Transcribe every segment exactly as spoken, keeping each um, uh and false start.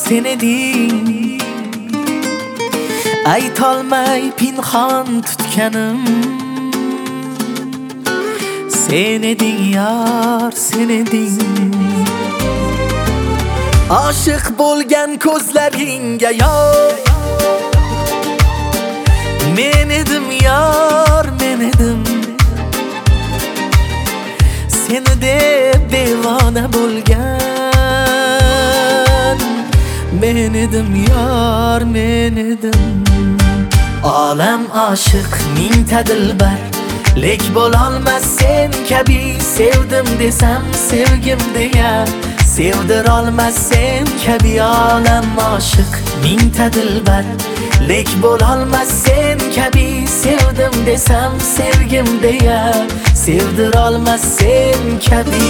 sen eding. Aytolmay pinhon tutganim sen eding yar, sen eding. Oshiq bo'lgan ko'zlaringga yor men edim yar, men edim. Seni deb devona bo'lgan men edim yar, men edim. Olam oshiq mingta dilbar, lek bo'lolmas sen kabi. Sevdim desam sevgim deya, sevdirolmas sen kabi. Olam oshiq mingta dilbar, lek bo'lolmas sen kabi. Sevdim desam sevgim deya, sevdirolmas sen kabi.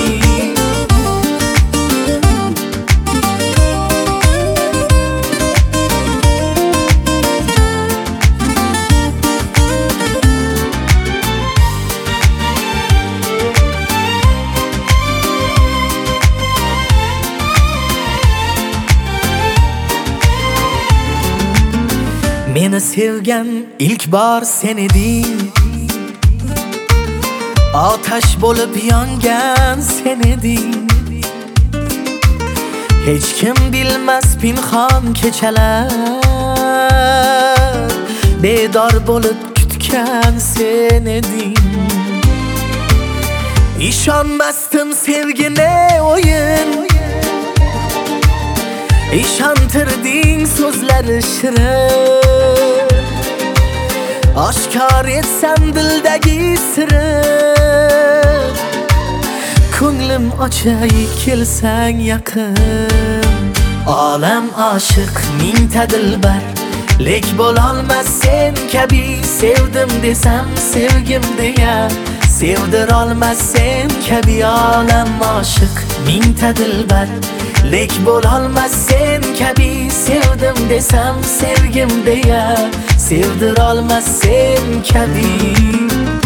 Meni sevgan ilk bor sen eding. Otash bo'lib yongan sen eding. Hech kim bilmas pinhon kechalar, bedor bo'lib kutgan sen eding. Ishonmasdim sevgine o'yin, ishontirding so'zlari shirin. Oshkor etsam dildagi sirim, ko'nglim ochay kelsang yaqin. Olam oshiq mingta dilbar, lek bo'lolmas sen kabi. Sevdim desam sevgim deya, sevdirolmas sen kabi. Olam oshiq mingta dilbar, lek bo'lolmas sen kabi. Sevdim desam sevgim deya, sevdirolmas sen kabi.